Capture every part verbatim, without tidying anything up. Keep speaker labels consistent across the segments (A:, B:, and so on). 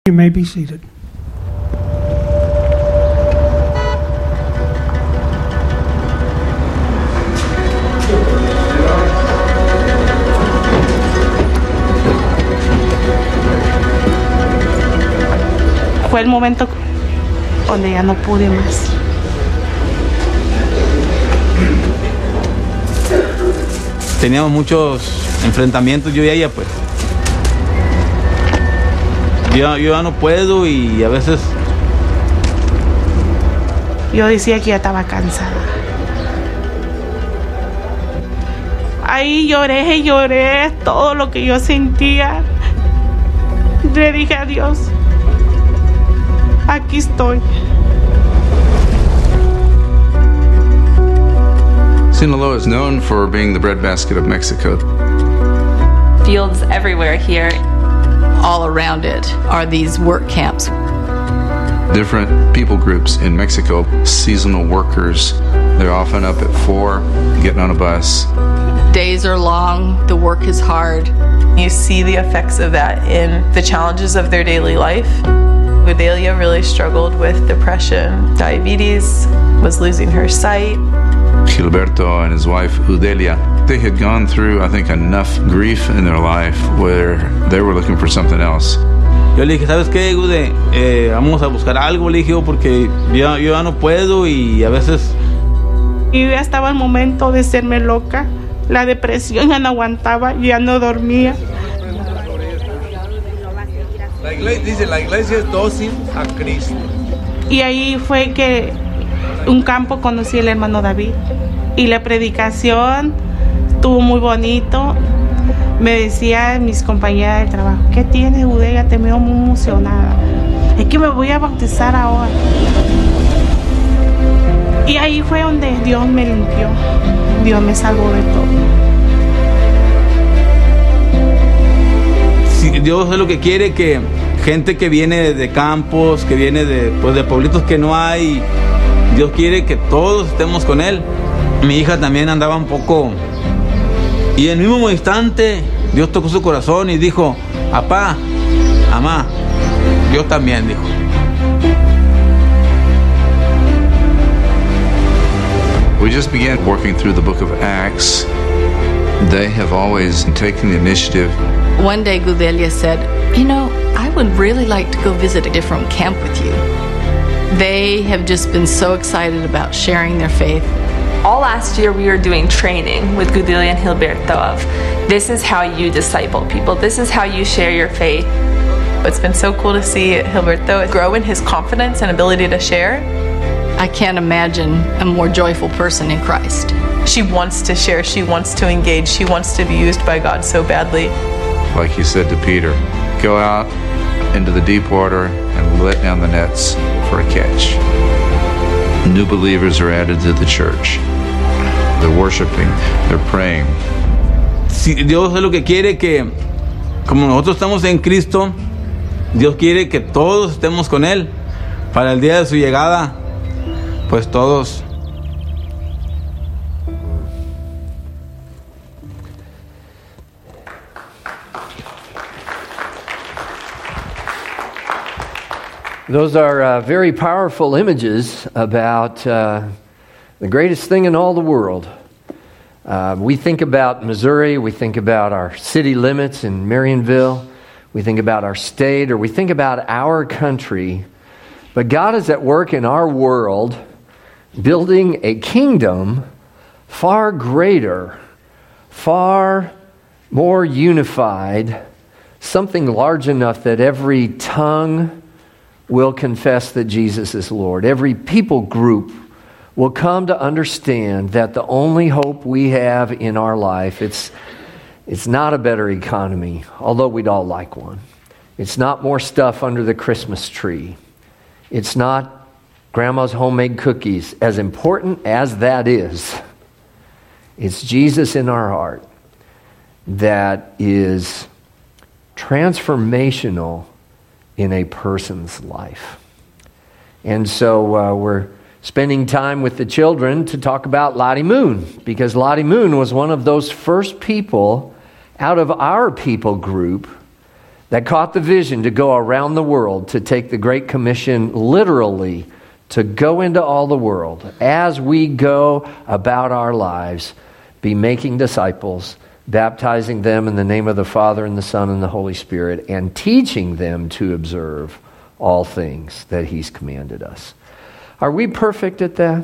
A: You may be seated.
B: Fue el momento donde ya no pude más.
C: Teníamos muchos enfrentamientos yo y ella, pues. Yo, yo ya no puedo y a veces...
B: Yo decía que ya estaba cansada. Ahí lloré y lloré todo lo que yo sentía. Le dije a Dios, aquí estoy.
D: Sinaloa is known for being the breadbasket of Mexico.
E: Fields everywhere here. All around it are these work camps.
D: Different people groups in Mexico, seasonal workers. They're often up at four, getting on a bus.
E: Days are long, the work is hard.
F: You see the effects of that in the challenges of their daily life. Gudelia really struggled with depression, diabetes, was losing her sight.
D: Gilberto and his wife Udelia, they had gone through, I think, enough grief in their life where they were looking for something else.
C: Yo le dije, ¿sabes qué, Gude? Eh, vamos a buscar algo, le dije, porque yo, yo ya no puedo y a veces...
B: Y ya estaba el momento de serme loca. La depresión ya no aguantaba, ya no dormía.
G: La iglesia, dice, la iglesia es dócil a Cristo.
B: Y ahí fue que un campo conocí al hermano David. Y la predicación estuvo muy bonito. Me decían mis compañeras del trabajo, ¿qué tienes, Gudelia? Te veo muy emocionada. Es que me voy a bautizar ahora. Y ahí fue donde Dios me limpió. Dios me salvó de todo.
C: Sí, Dios es lo que quiere, que gente que viene de campos, que viene de, pues, de pueblitos que no hay, Dios quiere que todos estemos con Él. Mi hija también andaba un poco... Y en el mismo instante, Dios tocó su corazón y dijo, apá, amá, Dios también, dijo.
D: We just began working through the book of Acts. They have always taken the initiative.
E: One day Gudelia said, you know, I would really like to go visit a different camp with you. They have just been so excited about sharing their faith.
F: All last year we were doing training with Gudelia and Gilberto of this is how you disciple people, this is how you share your faith. It's been so cool to see Gilberto grow in his confidence and ability to share.
E: I can't imagine a more joyful person in Christ.
F: She wants to share, she wants to engage, she wants to be used by God so badly.
D: Like he said to Peter, go out into the deep water and let down the nets for a catch. New believers are added to the church. They're worshiping, they're praying.
C: Si Dios es lo que quiere, que como nosotros estamos en Cristo, Dios quiere que todos estemos con Él. Para el día de su llegada, pues todos.
H: Those are uh, very powerful images about uh, the greatest thing in all the world. Uh, we think about Missouri, we think about our city limits in Marionville, we think about our state, or we think about our country. But God is at work in our world, building a kingdom far greater, far more unified, something large enough that every tongue will confess that Jesus is Lord. Every people group will come to understand that the only hope we have in our life, it's, it's not a better economy, although we'd all like one. It's not more stuff under the Christmas tree. It's not grandma's homemade cookies. As important as that is, it's Jesus in our heart that is transformational in a person's life. And so uh, we're spending time with the children to talk about Lottie Moon, because Lottie Moon was one of those first people out of our people group that caught the vision to go around the world, to take the Great Commission literally, to go into all the world. As we go about our lives, be making disciples, baptizing them in the name of the Father and the Son and the Holy Spirit, and teaching them to observe all things that He's commanded us. Are we perfect at that?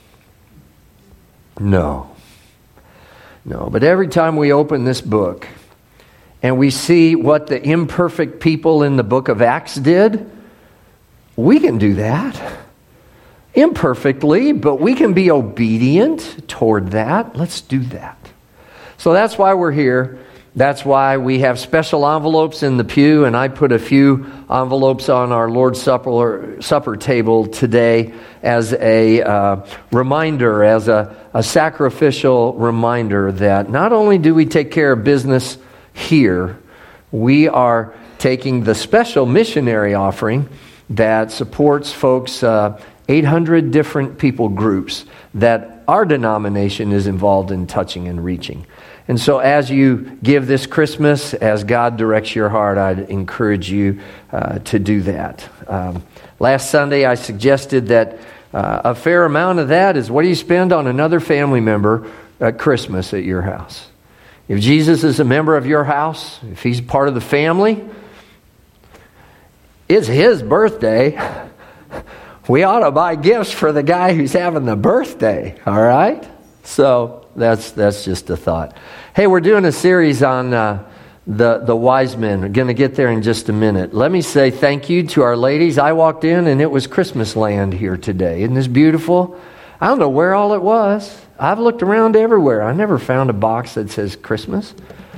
H: No. No, but every time we open this book and we see what the imperfect people in the book of Acts did, we can do that. Imperfectly, but we can be obedient toward that. Let's do that. So that's why we're here. That's why we have special envelopes in the pew, and I put a few envelopes on our Lord's Supper, supper table today as a uh, reminder, as a, a sacrificial reminder that not only do we take care of business here, we are taking the special missionary offering that supports folks, uh, eight hundred different people groups that our denomination is involved in touching and reaching. And so as you give this Christmas, as God directs your heart, I'd encourage you uh, to do that. Um, last Sunday, I suggested that uh, a fair amount of that is what do you spend on another family member at Christmas at your house? If Jesus is a member of your house, if He's part of the family, it's His birthday. We ought to buy gifts for the guy who's having the birthday, all right? So that's that's just a thought. Hey, we're doing a series on uh, the, the wise men. We're going to get there in just a minute. Let me say thank you to our ladies. I walked in and it was Christmas land here today. Isn't this beautiful? I don't know where all it was. I've looked around everywhere. I never found a box that says Christmas.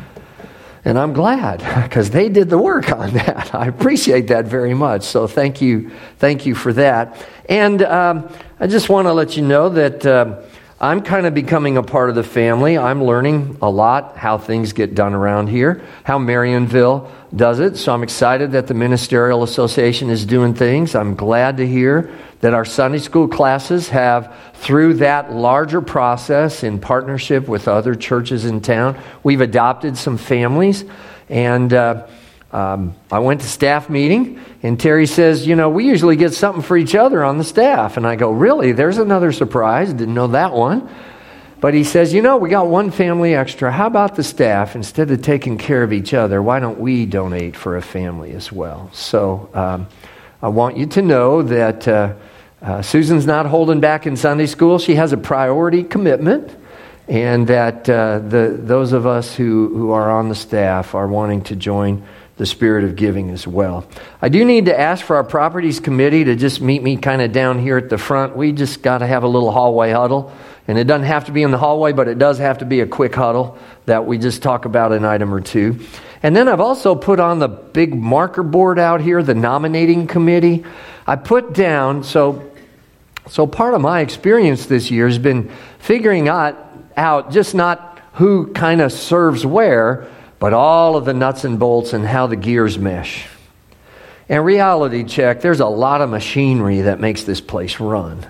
H: And I'm glad because they did the work on that. I appreciate that very much. So thank you. Thank you for that. And um, I just want to let you know that uh, I'm kind of becoming a part of the family. I'm learning a lot how things get done around here, how Marionville does it. So I'm excited that the Ministerial Association is doing things. I'm glad to hear that our Sunday school classes have, through that larger process in partnership with other churches in town, we've adopted some families. And uh, um, I went to staff meeting, and Terry says, you know, we usually get something for each other on the staff. And I go, really? There's another surprise. Didn't know that one. But he says, you know, we got one family extra. How about the staff? Instead of taking care of each other, why don't we donate for a family as well? So um, I want you to know that uh, uh, Susan's not holding back in Sunday school. She has a priority commitment, and that uh, the those of us who, who are on the staff are wanting to join the spirit of giving as well. I do need to ask for our properties committee to just meet me kind of down here at the front. We just got to have a little hallway huddle. And it doesn't have to be in the hallway, but it does have to be a quick huddle that we just talk about an item or two. And then I've also put on the big marker board out here, the nominating committee. I put down, so so part of my experience this year has been figuring out, out just not who kind of serves where, but all of the nuts and bolts and how the gears mesh. And reality check, there's a lot of machinery that makes this place run.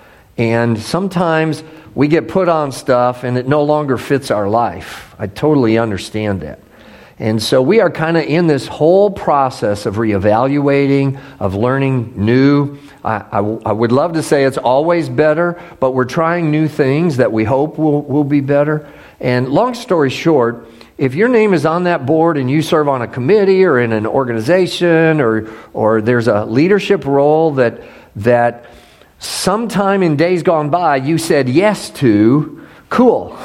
H: And sometimes we get put on stuff and it no longer fits our life. I totally understand that. And so we are kind of in this whole process of reevaluating, of learning new. I, I, I would love to say it's always better, but we're trying new things that we hope will, will be better. And long story short, if your name is on that board and you serve on a committee or in an organization or or there's a leadership role that that sometime in days gone by you said yes to, cool.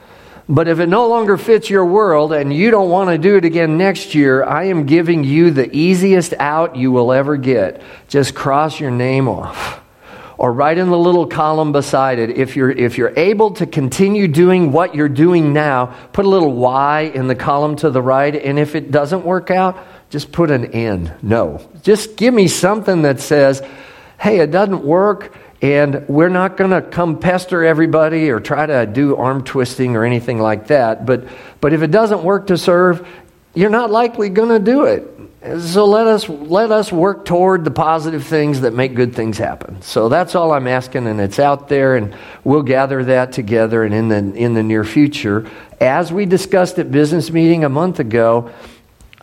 H: But if it no longer fits your world and you don't want to do it again next year, I am giving you the easiest out you will ever get. Just cross your name off. Or write in the little column beside it. If you're if you're able to continue doing what you're doing now, put a little Y in the column to the right. And if it doesn't work out, just put an N. No. Just give me something that says, hey, it doesn't work, and we're not going to come pester everybody or try to do arm twisting or anything like that. But but if it doesn't work to serve, you're not likely going to do it. So let us let us work toward the positive things that make good things happen. So that's all I'm asking, and it's out there, and we'll gather that together. And in the in the near future, as we discussed at business meeting a month ago,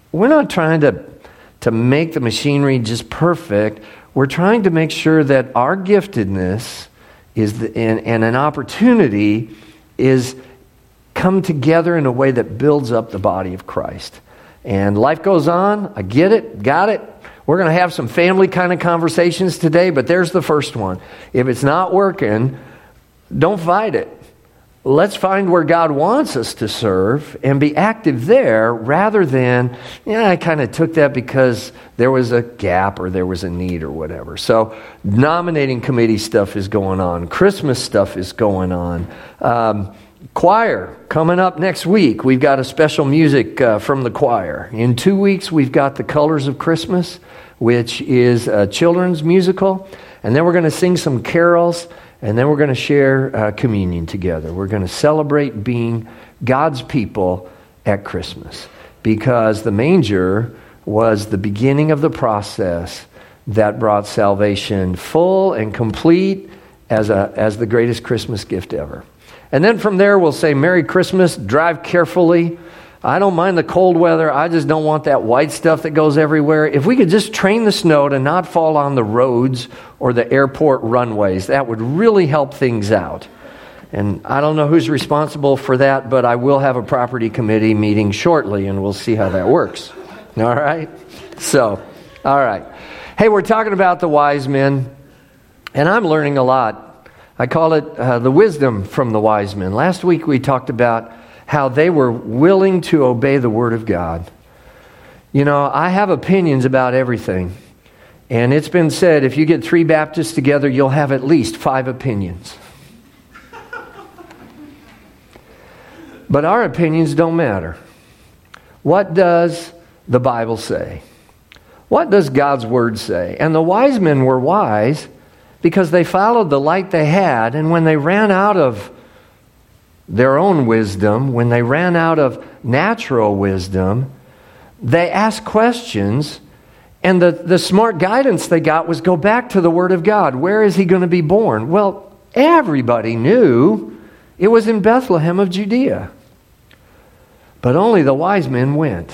H: we're not trying to, to make the machinery just perfect. We're trying to make sure that our giftedness is the, and, and an opportunity is come together in a way that builds up the body of Christ. And life goes on. I get it. Got it. We're going to have some family kind of conversations today, but there's the first one. If it's not working, don't fight it. Let's find where God wants us to serve and be active there rather than, yeah, I kind of took that because there was a gap or there was a need or whatever. So nominating committee stuff is going on. Christmas stuff is going on. Um, choir coming up next week. We've got a special music uh, from the choir. In two weeks, we've got The Colors of Christmas, which is a children's musical. And then we're going to sing some carols. And then we're going to share uh, communion together. We're going to celebrate being God's people at Christmas, because the manger was the beginning of the process that brought salvation full and complete as a as the greatest Christmas gift ever. And then from there we'll say Merry Christmas, drive carefully. I don't mind the cold weather. I just don't want that white stuff that goes everywhere. If we could just train the snow to not fall on the roads or the airport runways, that would really help things out. And I don't know who's responsible for that, but I will have a property committee meeting shortly, and we'll see how that works. All right? So, all right. Hey, we're talking about the wise men, and I'm learning a lot. I call it uh, the wisdom from the wise men. Last week we talked about how they were willing to obey the Word of God. You know, I have opinions about everything. And it's been said, if you get three Baptists together, you'll have at least five opinions. But our opinions don't matter. What does the Bible say? What does God's Word say? And the wise men were wise because they followed the light they had, and when they ran out of their own wisdom, when they ran out of natural wisdom, they asked questions, and the, the smart guidance they got was go back to the Word of God. Where is he going to be born? Well, everybody knew it was in Bethlehem of Judea. But only the wise men went.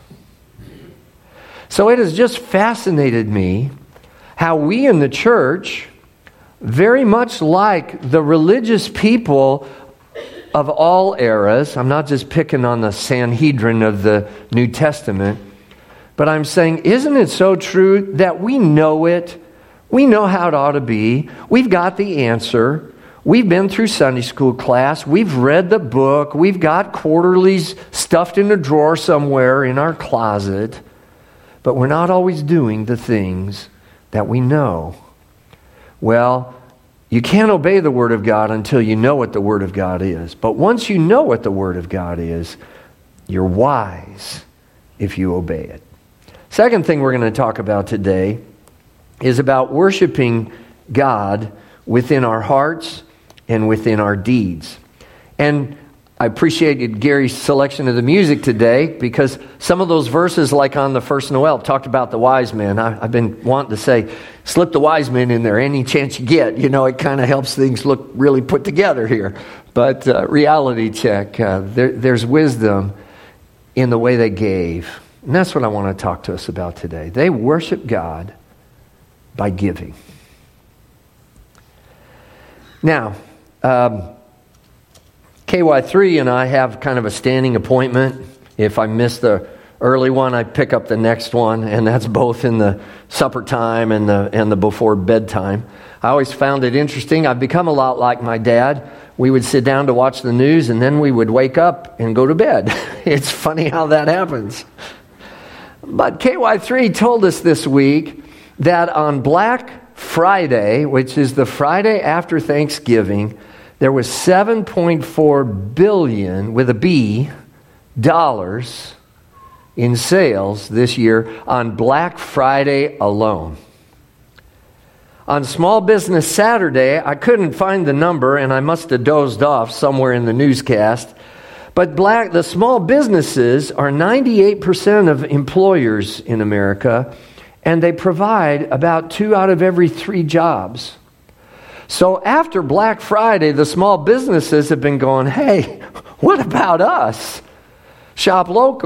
H: So it has just fascinated me how we in the church, very much like the religious people of all eras, I'm not just picking on the Sanhedrin of the New Testament, but I'm saying, isn't it so true that we know it? We know how it ought to be. We've got the answer. We've been through Sunday school class. We've read the book. We've got quarterlies stuffed in a drawer somewhere in our closet. But we're not always doing the things that we know. Well, you can't obey the Word of God until you know what the Word of God is. But once you know what the Word of God is, you're wise if you obey it. Second thing we're going to talk about today is about worshiping God within our hearts and within our deeds. And I appreciated Gary's selection of the music today, because some of those verses, like on the first Noel, talked about the wise men. I, I've been wanting to say, slip the wise men in there any chance you get. You know, it kind of helps things look really put together here. But uh, reality check, uh, there, there's wisdom in the way they gave. And that's what I want to talk to us about today. They worship God by giving. Now, um, K Y three and I have kind of a standing appointment. If I miss the early one, I pick up the next one, and that's both in the supper time and the and the before bedtime. I always found it interesting. I've become a lot like my dad. We would sit down to watch the news, and then we would wake up and go to bed. It's funny how that happens. But K Y three told us this week that on Black Friday, which is the Friday after Thanksgiving, there was seven point four billion, with a B, dollars in sales this year on Black Friday alone. On Small Business Saturday, I couldn't find the number, and I must have dozed off somewhere in the newscast, but black the small businesses are ninety-eight percent of employers in America, and they provide about two out of every three jobs. So after Black Friday, the small businesses have been going, hey, what about us? Shop local.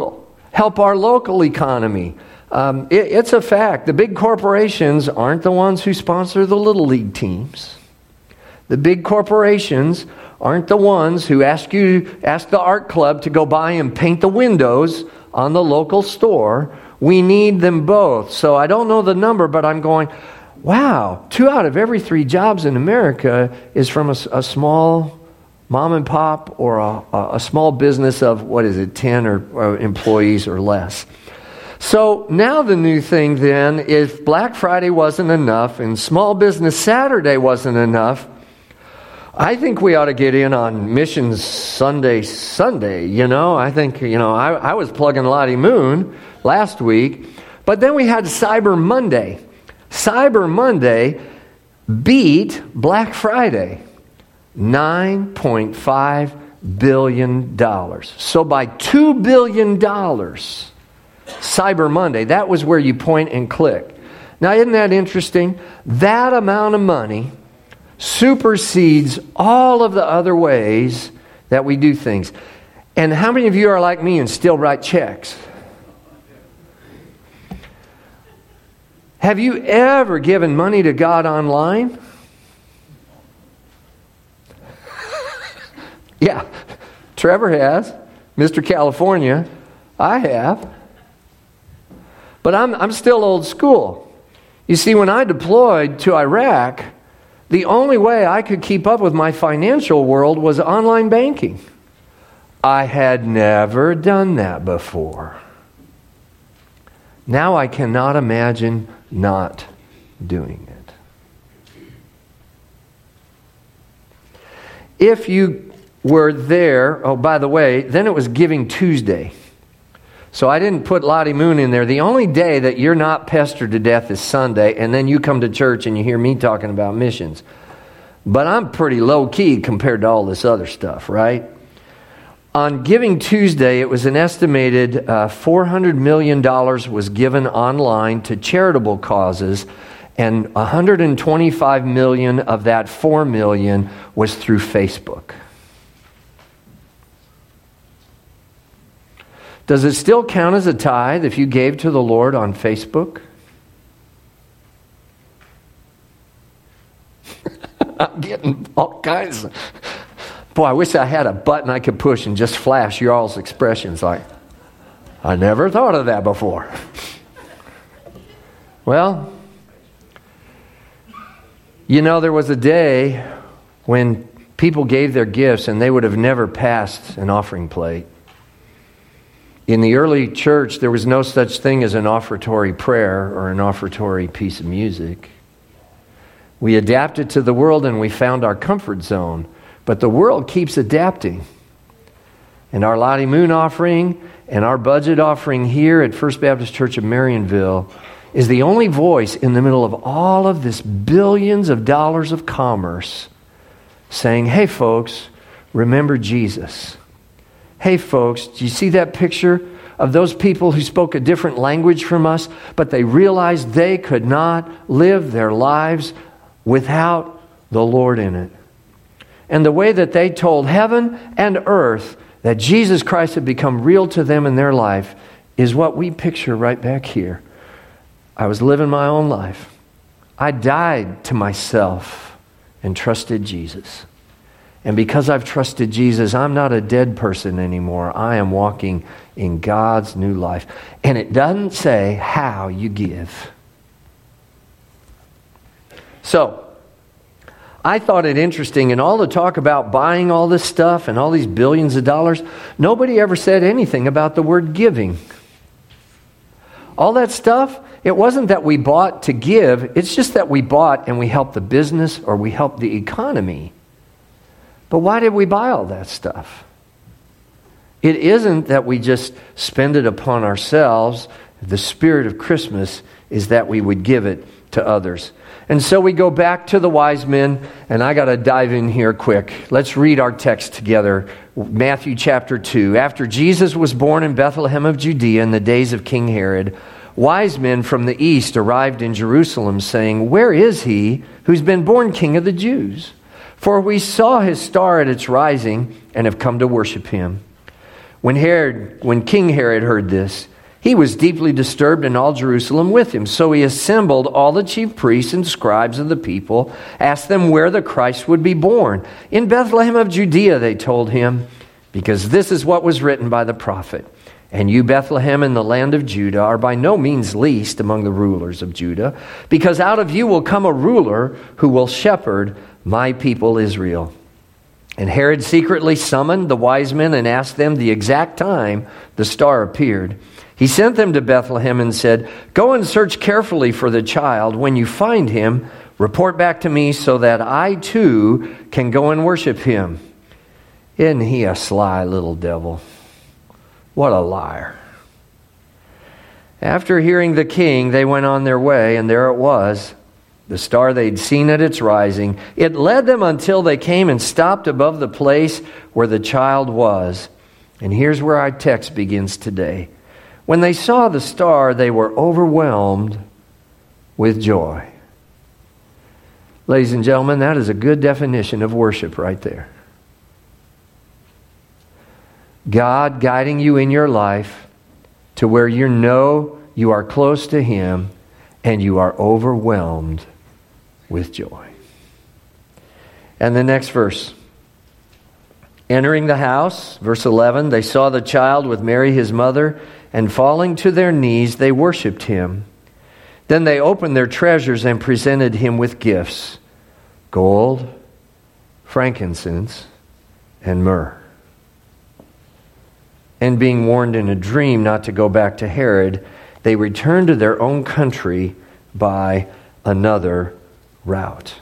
H: help our local economy. Um, it, it's a fact. The big corporations aren't the ones who sponsor the little league teams. The big corporations aren't the ones who ask you, ask the art club to go by and paint the windows on the local store. We need them both. So I don't know the number, but I'm going, wow, two out of every three jobs in America is from a, a small mom and pop or a, a small business of, what is it, ten or, or employees or less. So now the new thing then, if Black Friday wasn't enough and Small Business Saturday wasn't enough, I think we ought to get in on Missions Sunday Sunday, you know. I think, you know, I, I was plugging Lottie Moon last week, but then we had Cyber Monday. Cyber Monday beat Black Friday, nine point five billion dollars. So by two billion dollars, Cyber Monday, that was where you point and click. Now, isn't that interesting? That amount of money supersedes all of the other ways that we do things. And how many of you are like me and still write checks? Have you ever given money to God online? Yeah, Trevor has. Mister California, I have. But I'm, I'm still old school. You see, when I deployed to Iraq, the only way I could keep up with my financial world was online banking. I had never done that before. Now I cannot imagine not doing it. If you were there, oh, by the way, then it was Giving Tuesday. So I didn't put Lottie Moon in there. The only day that you're not pestered to death is Sunday, and then you come to church and you hear me talking about missions. But I'm pretty low-key compared to all this other stuff, right? On Giving Tuesday, it was an estimated uh, four hundred million dollars was given online to charitable causes, and one hundred twenty-five million dollars of that four million dollars was through Facebook. Does it still count as a tithe if you gave to the Lord on Facebook? I'm getting all kinds of... Boy, I wish I had a button I could push and just flash y'all's expressions like, I never thought of that before. Well, you know, there was a day when people gave their gifts and they would have never passed an offering plate. In the early church, there was no such thing as an offertory prayer or an offertory piece of music. We adapted to the world and we found our comfort zone. But the world keeps adapting. And our Lottie Moon offering and our budget offering here at First Baptist Church of Marionville is the only voice in the middle of all of this billions of dollars of commerce saying, hey folks, remember Jesus. Hey folks, do you see that picture of those people who spoke a different language from us, but they realized they could not live their lives without the Lord in it? And the way that they told heaven and earth that Jesus Christ had become real to them in their life is what we picture right back here. I was living my own life. I died to myself and trusted Jesus. And because I've trusted Jesus, I'm not a dead person anymore. I am walking in God's new life. And it doesn't say how you give. So, I thought it interesting, in all the talk about buying all this stuff and all these billions of dollars, nobody ever said anything about the word giving. All that stuff, it wasn't that we bought to give, it's just that we bought and we helped the business or we helped the economy. But why did we buy all that stuff? It isn't that we just spend it upon ourselves. The spirit of Christmas is that we would give it to others. And so we go back to the wise men, and I got to dive in here quick. Let's read our text together. Matthew chapter two. After Jesus was born in Bethlehem of Judea in the days of King Herod, wise men from the east arrived in Jerusalem, saying, "Where is he who's been born King of the Jews? For we saw his star at its rising and have come to worship him." When Herod, when King Herod heard this, he was deeply disturbed, and all Jerusalem with him. So he assembled all the chief priests and scribes of the people, asked them where the Christ would be born. In Bethlehem of Judea, they told him, because this is what was written by the prophet. And you, Bethlehem, in the land of Judah, are by no means least among the rulers of Judah, because out of you will come a ruler who will shepherd my people Israel. And Herod secretly summoned the wise men and asked them the exact time the star appeared. He sent them to Bethlehem and said, "Go and search carefully for the child. When you find him, report back to me so that I too can go and worship him." Isn't he a sly little devil? What a liar. After hearing the king, they went on their way, and there it was, the star they'd seen at its rising. It led them until they came and stopped above the place where the child was. And here's where our text begins today. When they saw the star, they were overwhelmed with joy. Ladies and gentlemen, that is a good definition of worship right there. God guiding you in your life to where you know you are close to Him and you are overwhelmed with joy. And the next verse. Entering the house, verse eleven, they saw the child with Mary his mother, and falling to their knees, they worshipped him. Then they opened their treasures and presented him with gifts, gold, frankincense, and myrrh. And being warned in a dream not to go back to Herod, they returned to their own country by another route.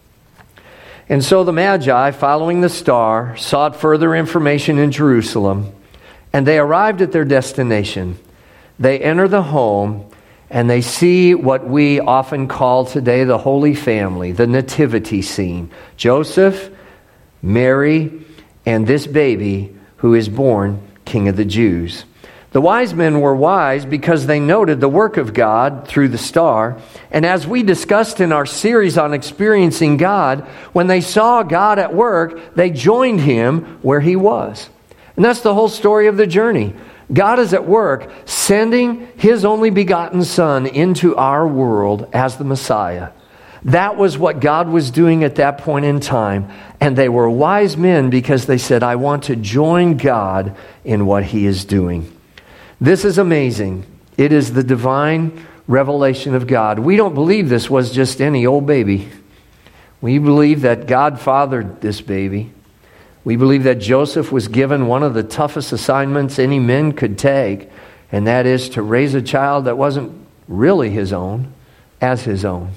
H: And so the Magi, following the star, sought further information in Jerusalem, and they arrived at their destination. They enter the home, and they see what we often call today the Holy Family, the nativity scene. Joseph, Mary, and this baby who is born King of the Jews. The wise men were wise because they noted the work of God through the star. And as we discussed in our series on experiencing God, when they saw God at work, they joined Him where He was. And that's the whole story of the journey. God is at work sending His only begotten Son into our world as the Messiah. That was what God was doing at that point in time. And they were wise men because they said, I want to join God in what He is doing. This is amazing. It is the divine revelation of God. We don't believe this was just any old baby. We believe that God fathered this baby. We believe that Joseph was given one of the toughest assignments any men could take, and that is to raise a child that wasn't really his own, as his own.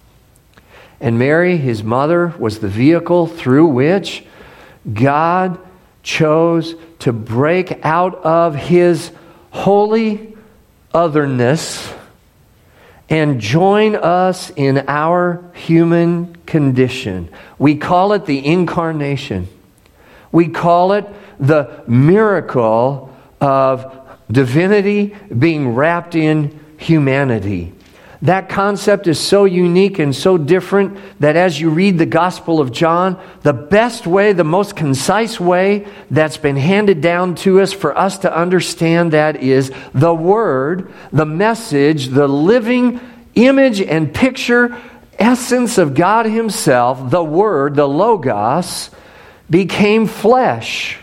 H: And Mary, his mother, was the vehicle through which God chose to break out of His holy otherness and join us in our human condition. We call it the incarnation. We call it the miracle of divinity being wrapped in humanity. That concept is so unique and so different that as you read the Gospel of John, the best way, the most concise way that's been handed down to us for us to understand that is the Word, the message, the living image and picture, essence of God Himself, the Word, the Logos, became flesh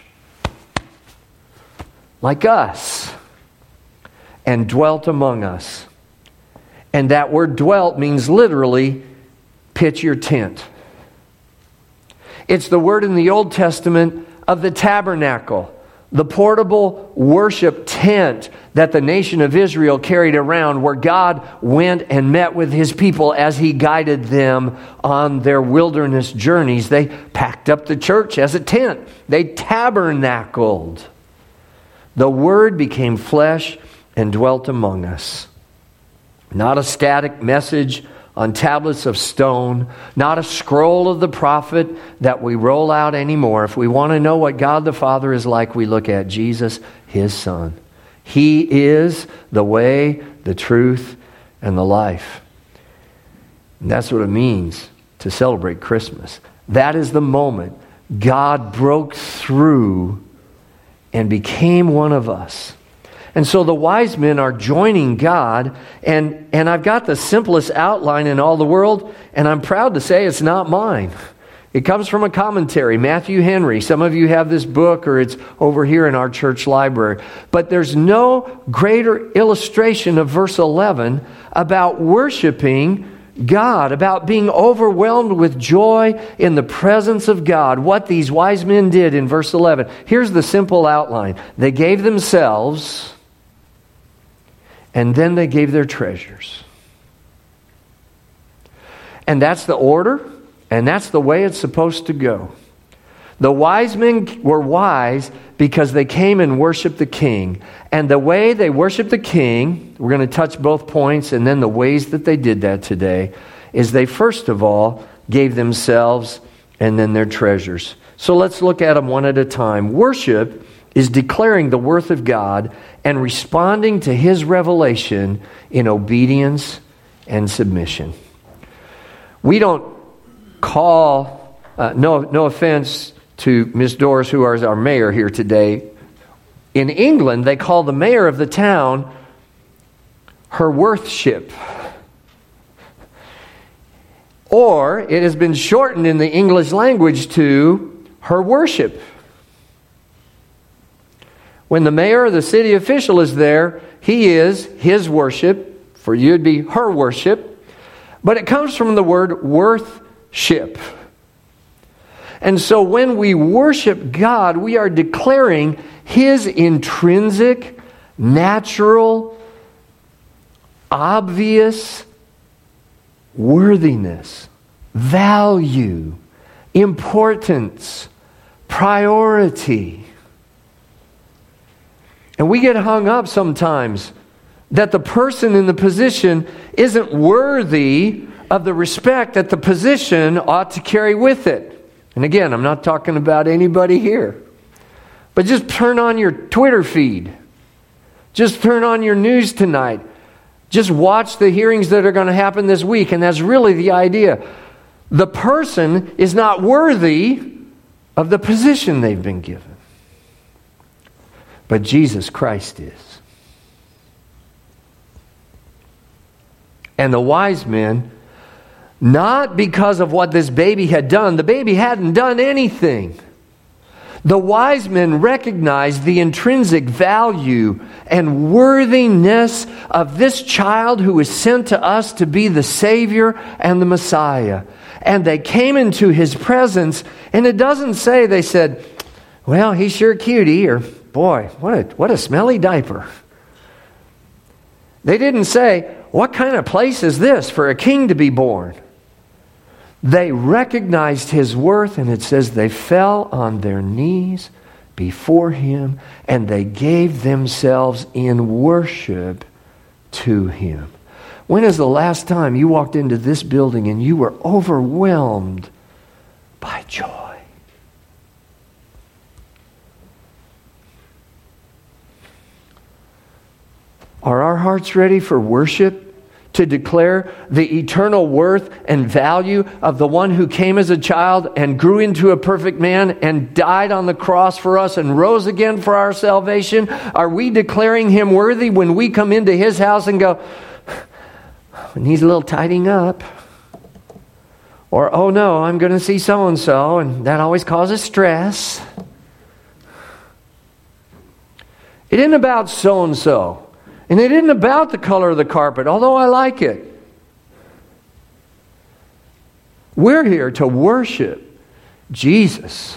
H: like us and dwelt among us. And that word dwelt means literally pitch your tent. It's the word in the Old Testament of the tabernacle, the portable worship tent that the nation of Israel carried around, where God went and met with His people as He guided them on their wilderness journeys. They packed up the church as a tent. They tabernacled. The Word became flesh and dwelt among us. Not a static message on tablets of stone, not a scroll of the prophet that we roll out anymore. If we want to know what God the Father is like, we look at Jesus, His Son. He is the way, the truth, and the life. And that's what it means to celebrate Christmas. That is the moment God broke through and became one of us. And so the wise men are joining God, and, and I've got the simplest outline in all the world, and I'm proud to say it's not mine. It comes from a commentary, Matthew Henry. Some of you have this book, or it's over here in our church library. But there's no greater illustration of verse eleven about worshiping God, about being overwhelmed with joy in the presence of God. What these wise men did in verse eleven. Here's the simple outline. They gave themselves, and then they gave their treasures. And that's the order. And that's the way it's supposed to go. The wise men were wise because they came and worshiped the king. And the way they worshiped the king, we're going to touch both points, and then the ways that they did that today, is they first of all gave themselves and then their treasures. So let's look at them one at a time. Worship is declaring the worth of God and responding to His revelation in obedience and submission. We don't call, uh, no, no offense to Miss Doris, who is our mayor here today. In England, they call the mayor of the town her worthship. Or it has been shortened in the English language to her worship. When the mayor or the city official is there, he is his worship. For you, it'd be her worship. But it comes from the word worth. Ship. And so when we worship God, we are declaring His intrinsic, natural, obvious worthiness, value, importance, priority. And we get hung up sometimes that the person in the position isn't worthy of the respect that the position ought to carry with it. And again, I'm not talking about anybody here. But just turn on your Twitter feed. Just turn on your news tonight. Just watch the hearings that are going to happen this week. And that's really the idea. The person is not worthy of the position they've been given. But Jesus Christ is. And the wise men, not because of what this baby had done. The baby hadn't done anything. The wise men recognized the intrinsic value and worthiness of this child who was sent to us to be the Savior and the Messiah. And they came into His presence, and it doesn't say they said, well, he's sure cutie, or boy, what a, what a smelly diaper. They didn't say, what kind of place is this for a king to be born? They recognized His worth, and it says they fell on their knees before Him, and they gave themselves in worship to Him. When is the last time you walked into this building and you were overwhelmed by joy? Are our hearts ready for worship? To declare the eternal worth and value of the one who came as a child and grew into a perfect man and died on the cross for us and rose again for our salvation? Are we declaring Him worthy when we come into His house and go, it needs a little tidying up? Or, oh no, I'm going to see so-and-so, and that always causes stress. It isn't about so-and-so. And it isn't about the color of the carpet, although I like it. We're here to worship Jesus.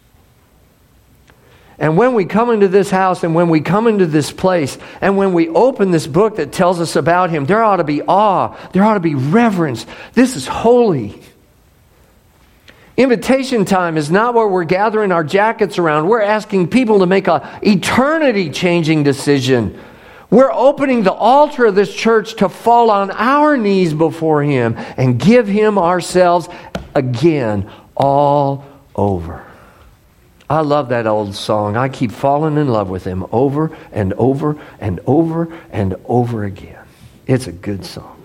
H: And when we come into this house and when we come into this place and when we open this book that tells us about Him, there ought to be awe. There ought to be reverence. This is holy. Invitation time is not where we're gathering our jackets around. We're asking people to make an eternity-changing decision. We're opening the altar of this church to fall on our knees before Him and give Him ourselves again all over. I love that old song. I keep falling in love with Him over and over and over and over again. It's a good song.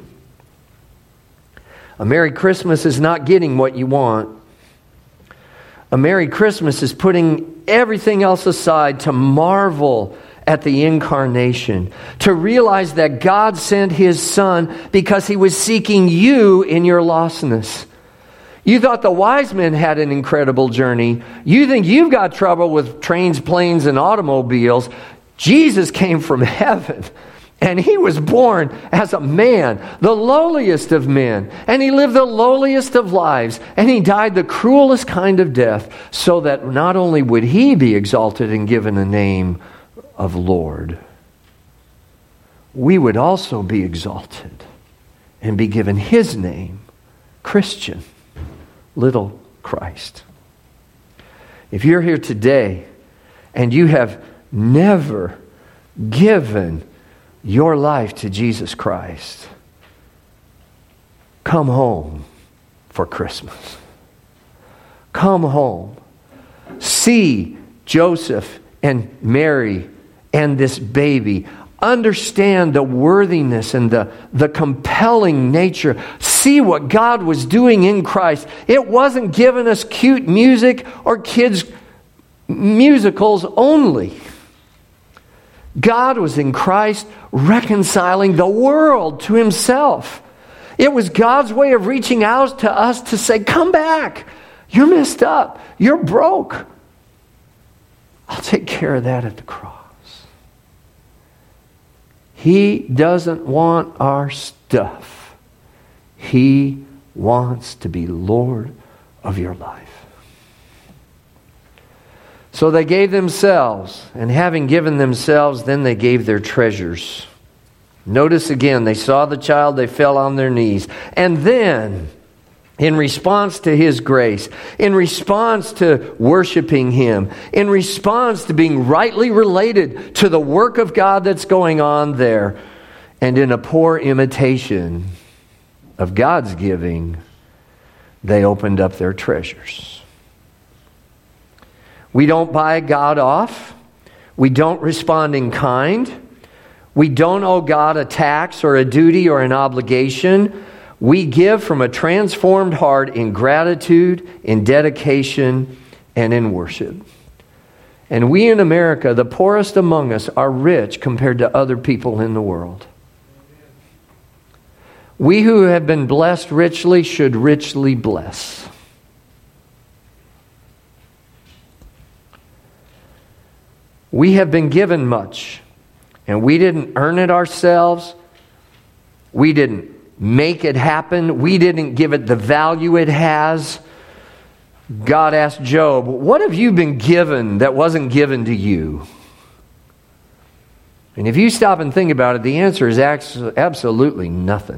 H: A Merry Christmas is not getting what you want. A Merry Christmas is putting everything else aside to marvel at the incarnation, to realize that God sent His Son because He was seeking you in your lostness. You thought the wise men had an incredible journey. You think you've got trouble with trains, planes, and automobiles. Jesus came from heaven, and He was born as a man, the lowliest of men, and He lived the lowliest of lives, and He died the cruelest kind of death, so that not only would He be exalted and given a name of Lord, we would also be exalted and be given His name, Christian, little Christ. If you're here today and you have never given your life to Jesus Christ, come home for Christmas. Come home. See Joseph and Mary and this baby. Understand the worthiness and the, the compelling nature. See what God was doing in Christ. It wasn't giving us cute music or kids' musicals only. God was in Christ reconciling the world to Himself. It was God's way of reaching out to us to say, come back. You're messed up. You're broke. I'll take care of that at the cross. He doesn't want our stuff. He wants to be Lord of your life. So they gave themselves, and having given themselves, then they gave their treasures. Notice again, they saw the child, they fell on their knees. And then, in response to His grace, in response to worshiping Him, in response to being rightly related to the work of God that's going on there, and in a poor imitation of God's giving, they opened up their treasures. We don't buy God off. We don't respond in kind. We don't owe God a tax or a duty or an obligation. We give from a transformed heart in gratitude, in dedication, and in worship. And we in America, the poorest among us, are rich compared to other people in the world. We who have been blessed richly should richly bless. We have been given much, and we didn't earn it ourselves. We didn't make it happen. We didn't give it the value it has. God asked Job, what have you been given that wasn't given to you? And if you stop and think about it, the answer is absolutely nothing.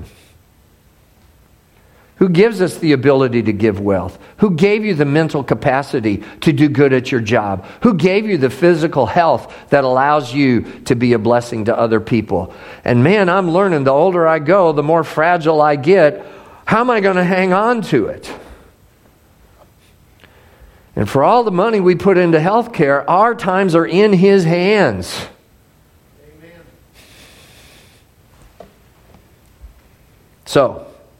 H: Who gives us the ability to give wealth? Who gave you the mental capacity to do good at your job? Who gave you the physical health that allows you to be a blessing to other people? And man, I'm learning the older I go, the more fragile I get. How am I going to hang on to it? And for all the money we put into health care, our times are in His hands. Amen. So,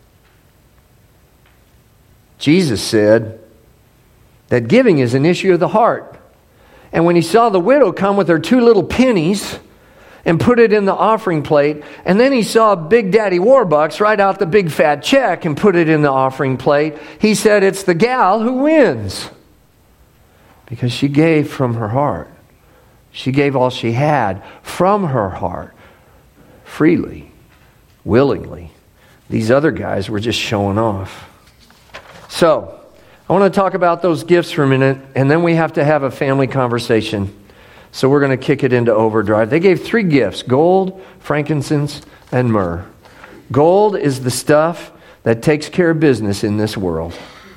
H: Jesus said that giving is an issue of the heart. And when He saw the widow come with her two little pennies and put it in the offering plate, and then He saw Big Daddy Warbucks write out the big fat check and put it in the offering plate, He said, it's the gal who wins. Because she gave from her heart. She gave all she had from her heart. Freely. Willingly. These other guys were just showing off. So, I want to talk about those gifts for a minute, and then we have to have a family conversation. So we're going to kick it into overdrive. They gave three gifts: gold, frankincense, and myrrh. Gold is the stuff that takes care of business in this world.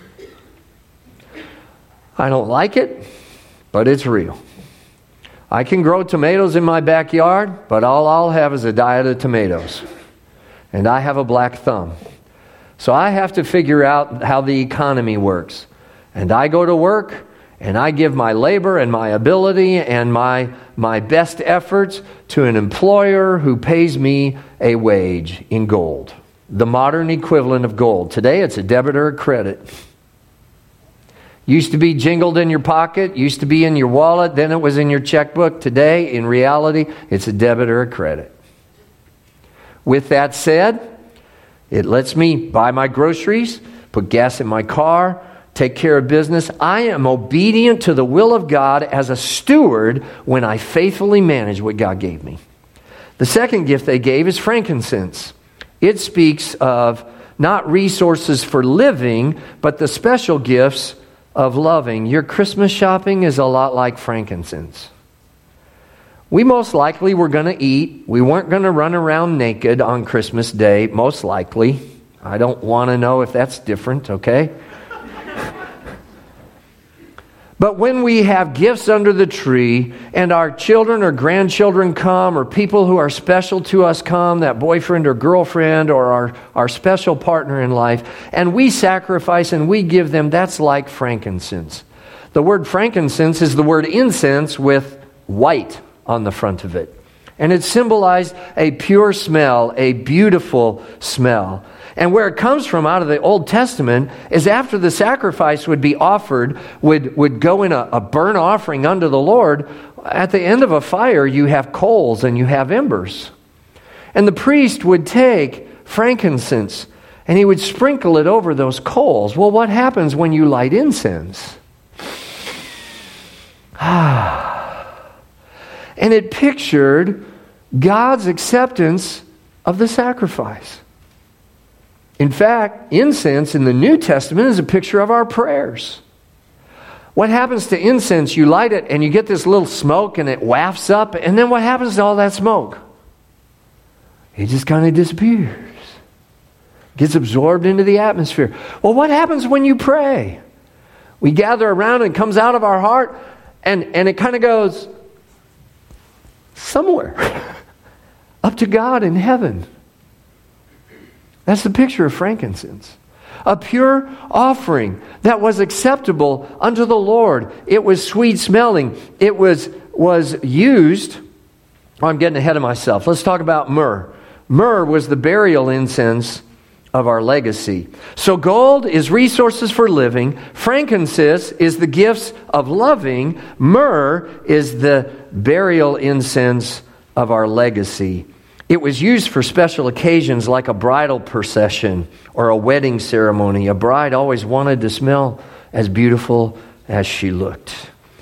H: I don't like it, but it's real. I can grow tomatoes in my backyard, but all I'll have is a diet of tomatoes. And I have a black thumb. So I have to figure out how the economy works. And I go to work, and I give my labor and my ability and my, my best efforts to an employer who pays me a wage in gold. The modern equivalent of gold. Today it's a debit or a credit. Used to be jingled in your pocket, used to be in your wallet, then it was in your checkbook. Today, in reality, it's a debit or a credit. With that said, it lets me buy my groceries, put gas in my car, take care of business. I am obedient to the will of God as a steward when I faithfully manage what God gave me. The second gift they gave is frankincense. It speaks of not resources for living, but the special gifts of loving. Your Christmas shopping is a lot like frankincense. We most likely were going to eat. We weren't going to run around naked on Christmas Day, most likely. I don't want to know if that's different, okay? But when we have gifts under the tree and our children or grandchildren come or people who are special to us come, that boyfriend or girlfriend or our, our special partner in life, and we sacrifice and we give them, that's like frankincense. The word frankincense is the word incense with white on the front of it. And it symbolized a pure smell, a beautiful smell. And where it comes from out of the Old Testament is after the sacrifice would be offered, would, would go in a, a burnt offering unto the Lord, at the end of a fire you have coals and you have embers. And the priest would take frankincense and he would sprinkle it over those coals. Well, what happens when you light incense? Ah. And it pictured God's acceptance of the sacrifice. In fact, incense in the New Testament is a picture of our prayers. What happens to incense? You light it and you get this little smoke and it wafts up, and then what happens to all that smoke? It just kind of disappears. Gets absorbed into the atmosphere. Well, what happens when you pray? We gather around and it comes out of our heart and, and it kind of goes somewhere up to God in heaven. That's the picture of frankincense. A pure offering that was acceptable unto the Lord. It was sweet smelling. It was, was used. Oh, I'm getting ahead of myself. Let's talk about myrrh. Myrrh was the burial incense of our legacy. So gold is resources for living. Frankincense is the gifts of loving. Myrrh is the burial incense of our legacy. It was used for special occasions like a bridal procession or a wedding ceremony. A bride always wanted to smell as beautiful as she looked.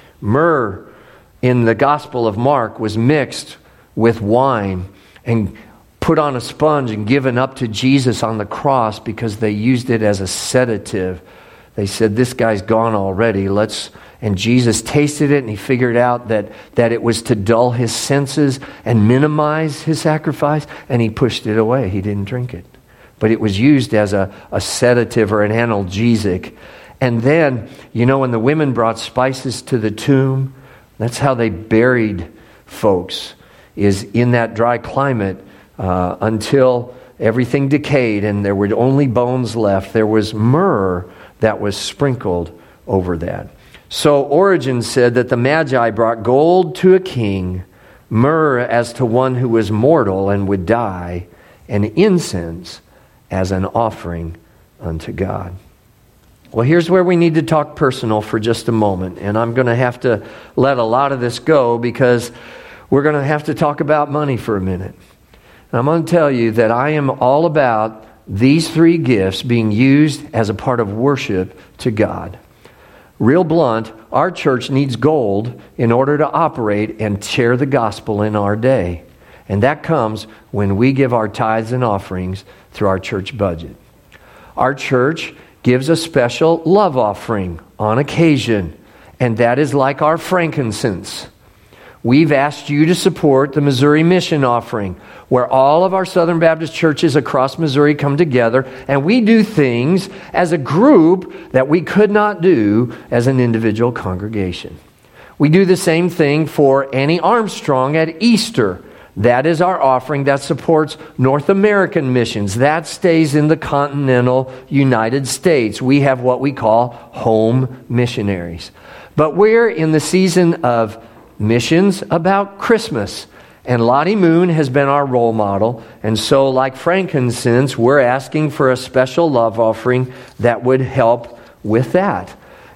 H: Myrrh in the Gospel of Mark was mixed with wine and put on a sponge and given up to Jesus on the cross because they used it as a sedative. They said, this guy's gone already. Let's And Jesus tasted it and he figured out that, that it was to dull his senses and minimize his sacrifice, and he pushed it away. He didn't drink it. But it was used as a, a sedative or an analgesic. And then, you know, when the women brought spices to the tomb, that's how they buried folks, is in that dry climate uh, until everything decayed and there were only bones left. There was myrrh that was sprinkled over that. So Origen said that the Magi brought gold to a king, myrrh as to one who was mortal and would die, and incense as an offering unto God. Well, here's where we need to talk personal for just a moment, and I'm going to have to let a lot of this go because we're going to have to talk about money for a minute. And I'm going to tell you that I am all about these three gifts being used as a part of worship to God. Real blunt, our church needs gold in order to operate and share the gospel in our day. And that comes when we give our tithes and offerings through our church budget. Our church gives a special love offering on occasion, and that is like our frankincense. We've asked you to support the Missouri Mission Offering, where all of our Southern Baptist churches across Missouri come together, and we do things as a group that we could not do as an individual congregation. We do the same thing for Annie Armstrong at Easter. That is our offering that supports North American missions. That stays in the continental United States. We have what we call home missionaries. But we're in the season of missions about Christmas. And Lottie Moon has been our role model. And so, like frankincense, we're asking for a special love offering that would help with that.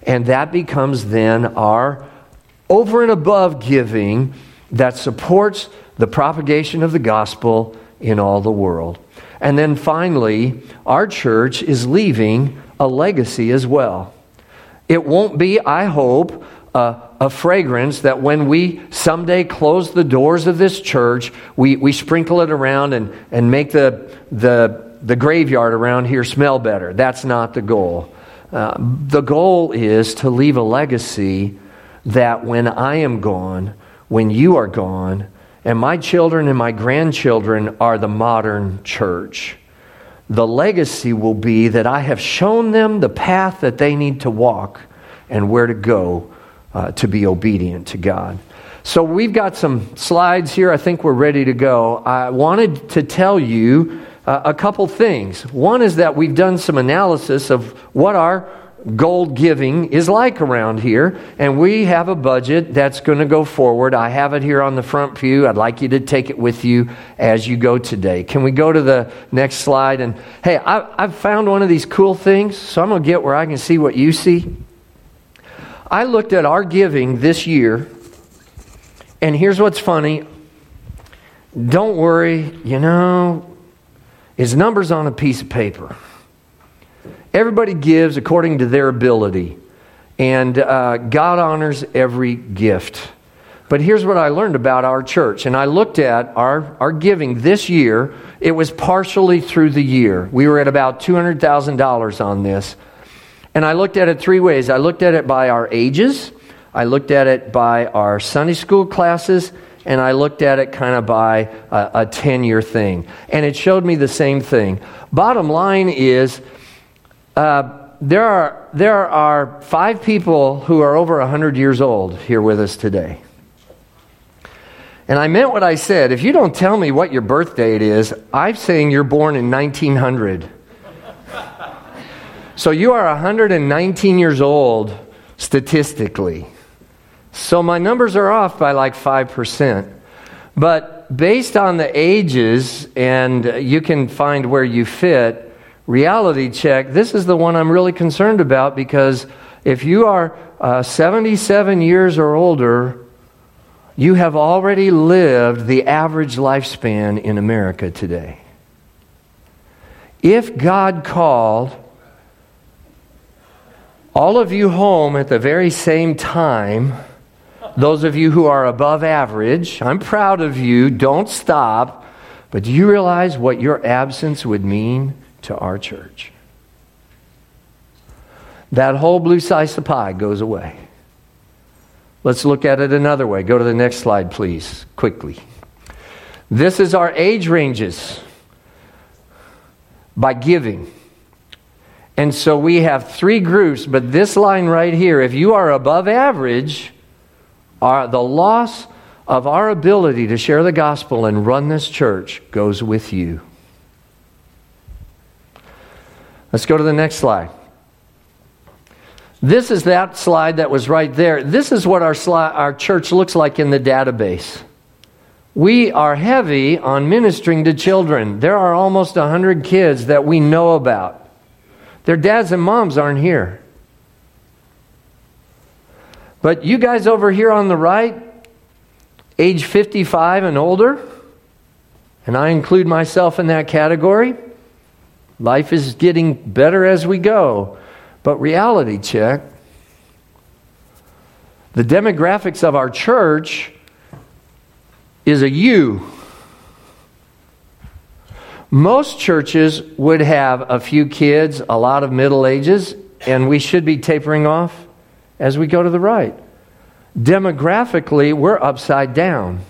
H: And that becomes then our over and above giving that supports the propagation of the gospel in all the world. And then finally, our church is leaving a legacy as well. It won't be, I hope, uh, a fragrance that when we someday close the doors of this church, we, we sprinkle it around and, and make the, the, the graveyard around here smell better. That's not the goal. Uh, the goal is to leave a legacy that when I am gone, when you are gone, and my children and my grandchildren are the modern church, the legacy will be that I have shown them the path that they need to walk and where to go uh, to be obedient to God. So we've got some slides here. I think we're ready to go. I wanted to tell you uh, a couple things. One is that we've done some analysis of what our gold giving is like around here, and we have a budget that's going to go forward. I have it here on the front pew. I'd like you to take it with you as you go today. Can we go to the next slide? And hey, I, I've found one of these cool things, so I'm going to get where I can see what you see. I looked at our giving this year, and here's what's funny. Don't worry, you know, it's numbers on a piece of paper. Everybody gives according to their ability, and uh, God honors every gift. But here's what I learned about our church, and I looked at our, our giving this year. It was partially through the year. We were at about two hundred thousand dollars on this, and I looked at it three ways. I looked at it by our ages, I looked at it by our Sunday school classes, and I looked at it kind of by a, a ten-year thing, and it showed me the same thing. Bottom line is, Uh, there are there are five people who are over one hundred years old here with us today. And I meant what I said. If you don't tell me what your birth date is, I'm saying you're born in nineteen hundred. So you are one hundred nineteen years old statistically. So my numbers are off by like five percent. But based on the ages, and you can find where you fit, reality check, this is the one I'm really concerned about, because if you are uh, seventy-seven years or older, you have already lived the average lifespan in America today. If God called all of you home at the very same time, those of you who are above average, I'm proud of you, don't stop, but do you realize what your absence would mean to our church? That whole blue slice of pie goes away. Let's look at it another way. Go to the next slide, please, quickly. This is our age ranges by giving. And so we have three groups, but this line right here, if you are above average, are the loss of our ability to share the gospel and run this church goes with you. Let's go to the next slide. This is that slide that was right there. This is what our slide, our church looks like in the database. We are heavy on ministering to children. There are almost one hundred kids that we know about. Their dads and moms aren't here. But you guys over here on the right, age fifty-five and older, and I include myself in that category. Life is getting better as we go. But reality check, the demographics of our church is a U. Most churches would have a few kids, a lot of middle ages, and we should be tapering off as we go to the right. Demographically, we're upside down.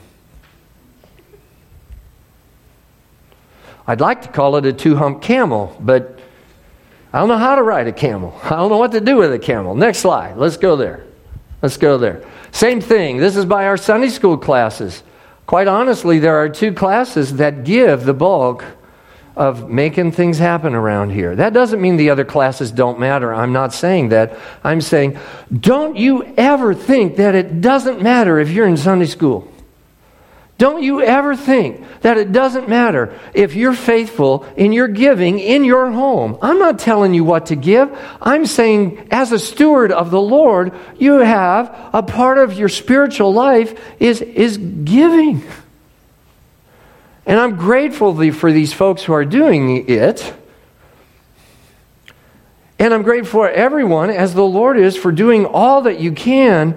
H: I'd like to call it a two-hump camel, but I don't know how to ride a camel. I don't know what to do with a camel. Next slide. Let's go there. Let's go there. Same thing. This is by our Sunday school classes. Quite honestly, there are two classes that give the bulk of making things happen around here. That doesn't mean the other classes don't matter. I'm not saying that. I'm saying, don't you ever think that it doesn't matter if you're in Sunday school. Don't you ever think that it doesn't matter if you're faithful in your giving in your home. I'm not telling you what to give. I'm saying as a steward of the Lord, you have a part of your spiritual life is, is giving. And I'm grateful for these folks who are doing it. And I'm grateful for everyone, as the Lord is, for doing all that you can.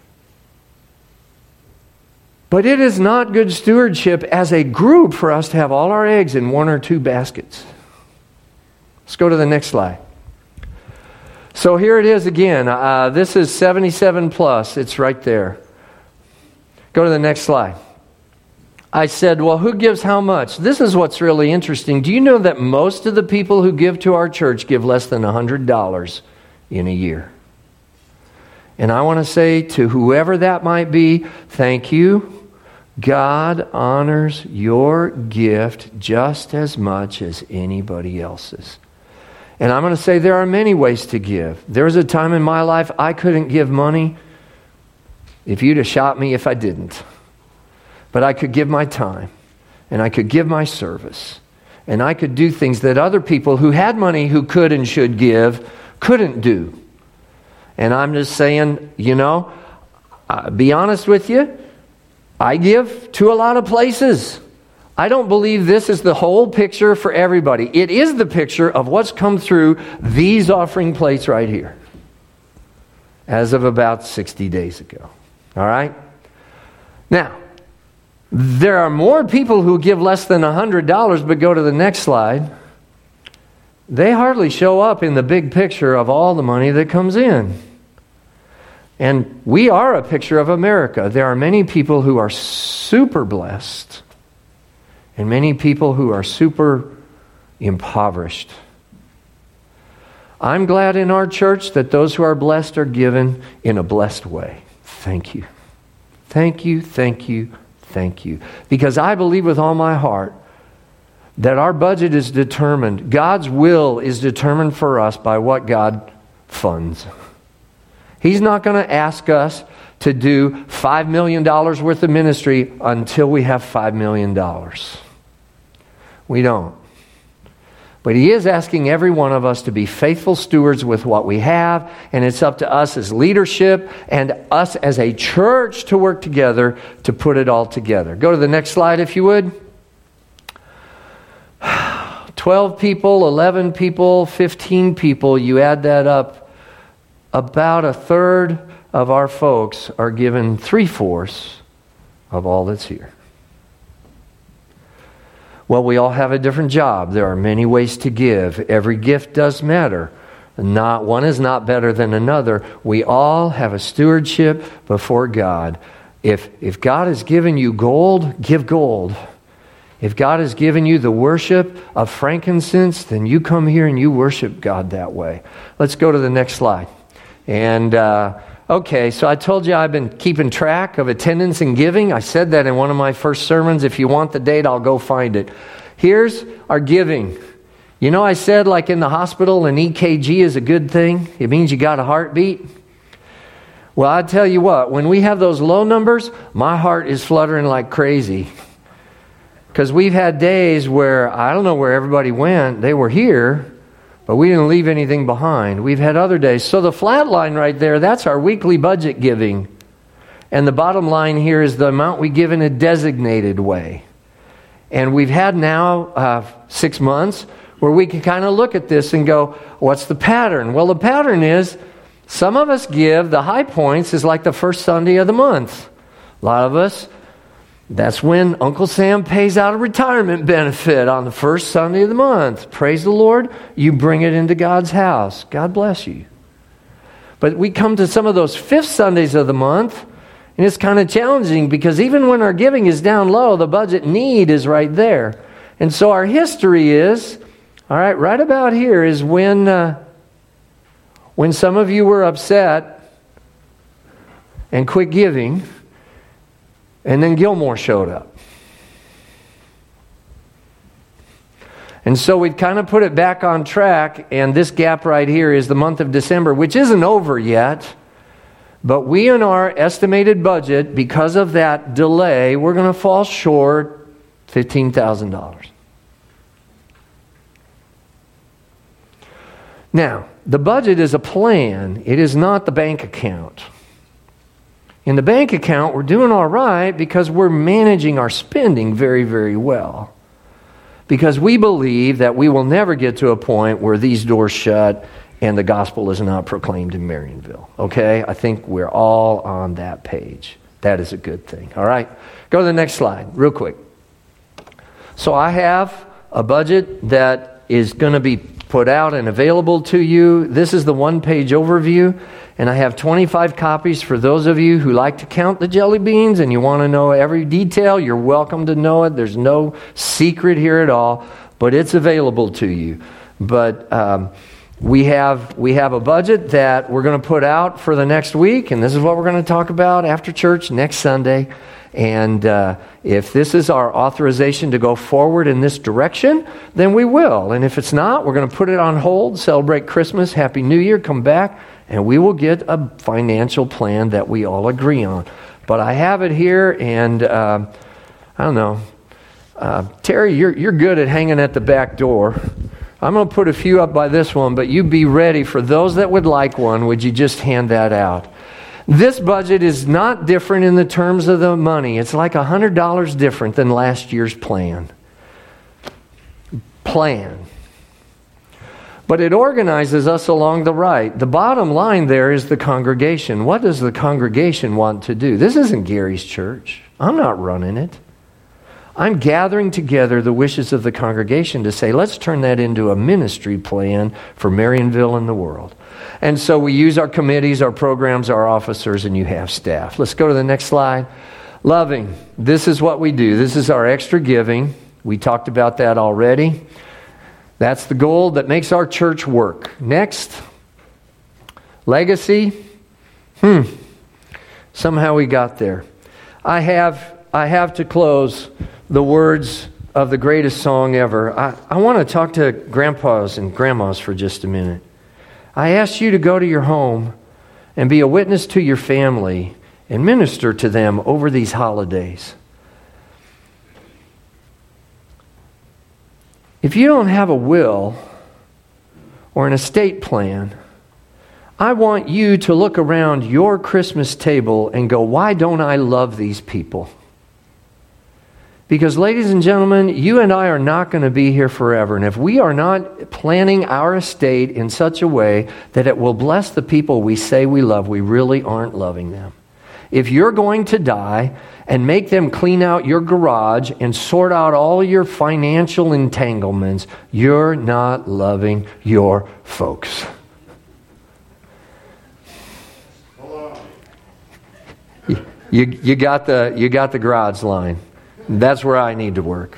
H: But it is not good stewardship as a group for us to have all our eggs in one or two baskets. Let's go to the next slide. So here it is again. Uh, this is seventy-seven plus. It's right there. Go to the next slide. I said, well, who gives how much? This is what's really interesting. Do you know that most of the people who give to our church give less than one hundred dollars in a year? And I want to say to whoever that might be, thank you. God honors your gift just as much as anybody else's. And I'm going to say there are many ways to give. There was a time in my life I couldn't give money if you'd have shot me if I didn't. But I could give my time, and I could give my service, and I could do things that other people who had money who could and should give couldn't do. And I'm just saying, you know, uh, be honest with you, I give to a lot of places. I don't believe this is the whole picture for everybody. It is the picture of what's come through these offering plates right here as of about sixty days ago. All right? Now, there are more people who give less than one hundred dollars, but go to the next slide. They hardly show up in the big picture of all the money that comes in. And we are a picture of America. There are many people who are super blessed and many people who are super impoverished. I'm glad in our church that those who are blessed are given in a blessed way. Thank you. Thank you, thank you, thank you. Because I believe with all my heart that our budget is determined. God's will is determined for us by what God funds. He's not going to ask us to do five million dollars worth of ministry until we have five million dollars. We don't. But He is asking every one of us to be faithful stewards with what we have, and it's up to us as leadership and us as a church to work together to put it all together. Go to the next slide if you would. twelve people, eleven people, fifteen people, you add that up. About a third of our folks are given three-fourths of all that's here. Well, we all have a different job. There are many ways to give. Every gift does matter. Not one is not better than another. We all have a stewardship before God. If, if God has given you gold, give gold. If God has given you the worship of frankincense, then you come here and you worship God that way. Let's go to the next slide. And, uh, okay, so I told you I've been keeping track of attendance and giving. I said that in one of my first sermons. If you want the date, I'll go find it. Here's our giving. You know, I said like in the hospital, an E K G is a good thing. It means you got a heartbeat. Well, I tell you what, when we have those low numbers, my heart is fluttering like crazy. Because we've had days where I don't know where everybody went. They were here, but we didn't leave anything behind. We've had other days. So the flat line right there, that's our weekly budget giving. And the bottom line here is the amount we give in a designated way. And we've had now uh, six months where we can kind of look at this and go, what's the pattern? Well, the pattern is some of us give, the high points is like the first Sunday of the month. A lot of us, that's when Uncle Sam pays out a retirement benefit on the first Sunday of the month. Praise the Lord. You bring it into God's house. God bless you. But we come to some of those fifth Sundays of the month, and it's kind of challenging because even when our giving is down low, the budget need is right there. And so our history is, all right, right about here is when, uh, when some of you were upset and quit giving. And then Gilmore showed up. And so we've kind of put it back on track, and this gap right here is the month of December, which isn't over yet, But we, in our estimated budget, because of that delay, we're going to fall short fifteen thousand dollars. Now, the budget is a plan. It is not the bank account. In the bank account, we're doing all right because we're managing our spending very, very well. Because we believe that we will never get to a point where these doors shut and the gospel is not proclaimed in Marionville. Okay? I think we're all on that page. That is a good thing. All right? Go to the next slide, real quick. So I have a budget that is going to be put out and available to you. This is the one-page overview, and I have twenty-five copies for those of you who like to count the jelly beans and you want to know every detail. You're welcome to know it. There's no secret here at all, but it's available to you. But um, we have we have a budget that we're going to put out for the next week, and this is what we're going to talk about after church next Sunday. And uh, if this is our authorization to go forward in this direction, then we will. And if it's not, we're going to put it on hold, celebrate Christmas, Happy New Year, come back, and we will get a financial plan that we all agree on. But I have it here, and uh, I don't know. Uh, Terry, you're you're good at hanging at the back door. I'm going to put a few up by this one, but you be ready for those that would like one. Would you just hand that out? This budget is not different in the terms of the money. It's like one hundred dollars different than last year's plan. Plan. But it organizes us along the right. The bottom line there is the congregation. What does the congregation want to do? This isn't Gary's church. I'm not running it. I'm gathering together the wishes of the congregation to say, let's turn that into a ministry plan for Marionville and the world. And so we use our committees, our programs, our officers, and you have staff. Let's go to the next slide. Loving. This is what we do. This is our extra giving. We talked about that already. That's the goal that makes our church work. Next. Legacy. Hmm. Somehow we got there. I have, I have to close the words of the greatest song ever. I, I want to talk to grandpas and grandmas for just a minute. I ask you to go to your home and be a witness to your family and minister to them over these holidays. If you don't have a will or an estate plan, I want you to look around your Christmas table and go, why don't I love these people? Because, ladies and gentlemen, you and I are not going to be here forever. And if we are not planning our estate in such a way that it will bless the people we say we love, we really aren't loving them. If you're going to die and make them clean out your garage and sort out all your financial entanglements, you're not loving your folks. You, you, you got the, you got the garage line. That's where I need to work.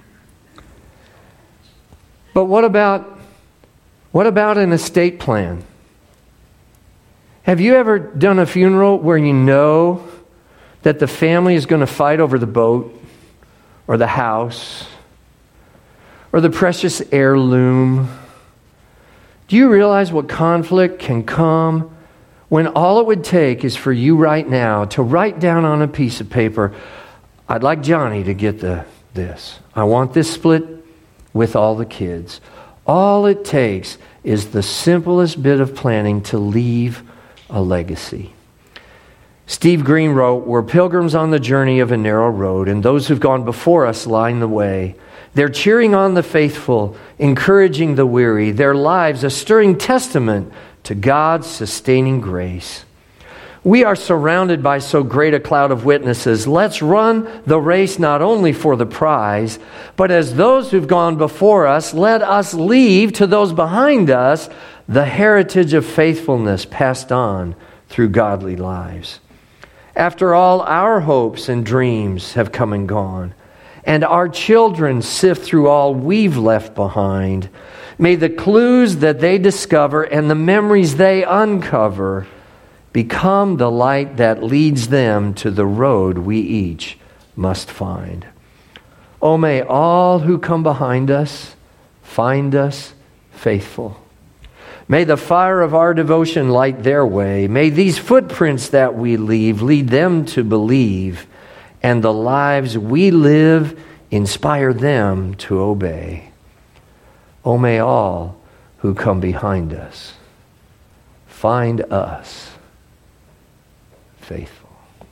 H: But what about what about an estate plan? Have you ever done a funeral where you know that the family is going to fight over the boat or the house or the precious heirloom? Do you realize what conflict can come when all it would take is for you right now to write down on a piece of paper, I'd like Johnny to get the this. I want this split with all the kids. All it takes is the simplest bit of planning to leave a legacy. Steve Green wrote, we're pilgrims on the journey of a narrow road, and those who've gone before us line the way. They're cheering on the faithful, encouraging the weary, their lives a stirring testament to God's sustaining grace. We are surrounded by so great a cloud of witnesses. Let's run the race not only for the prize, but as those who've gone before us, let us leave to those behind us the heritage of faithfulness passed on through godly lives. After all, our hopes and dreams have come and gone, and our children sift through all we've left behind. May the clues that they discover and the memories they uncover become the light that leads them to the road we each must find. Oh, may all who come behind us find us faithful. May the fire of our devotion light their way. May these footprints that we leave lead them to believe, and the lives we live inspire them to obey. Oh, may all who come behind us find us faithful.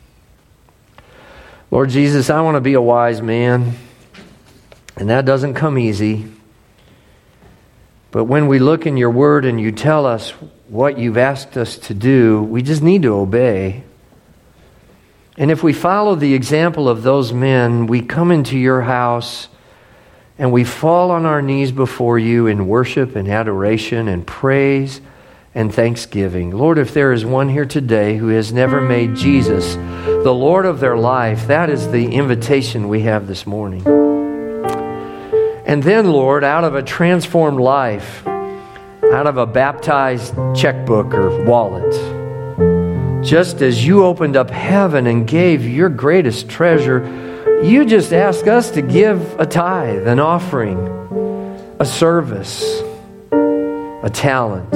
H: Lord Jesus, I want to be a wise man, and that doesn't come easy. But when we look in your word and you tell us what you've asked us to do, we just need to obey. And if we follow the example of those men, we come into your house and we fall on our knees before you in worship and adoration and praise and thanksgiving. Lord, if there is one here today who has never made Jesus the Lord of their life, that is the invitation we have this morning. And then, Lord, out of a transformed life, out of a baptized checkbook or wallet, just as you opened up heaven and gave your greatest treasure, you just ask us to give a tithe, an offering, a service, a talent.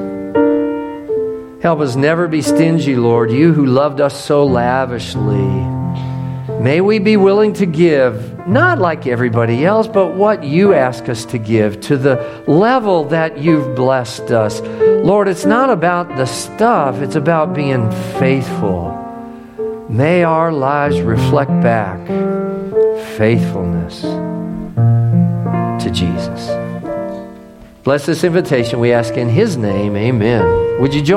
H: Help us never be stingy, Lord, you who loved us so lavishly. May we be willing to give, not like everybody else, but what you ask us to give to the level that you've blessed us. Lord, it's not about the stuff, it's about being faithful. May our lives reflect back faithfulness to Jesus. Bless this invitation, we ask in His name, amen. Would you join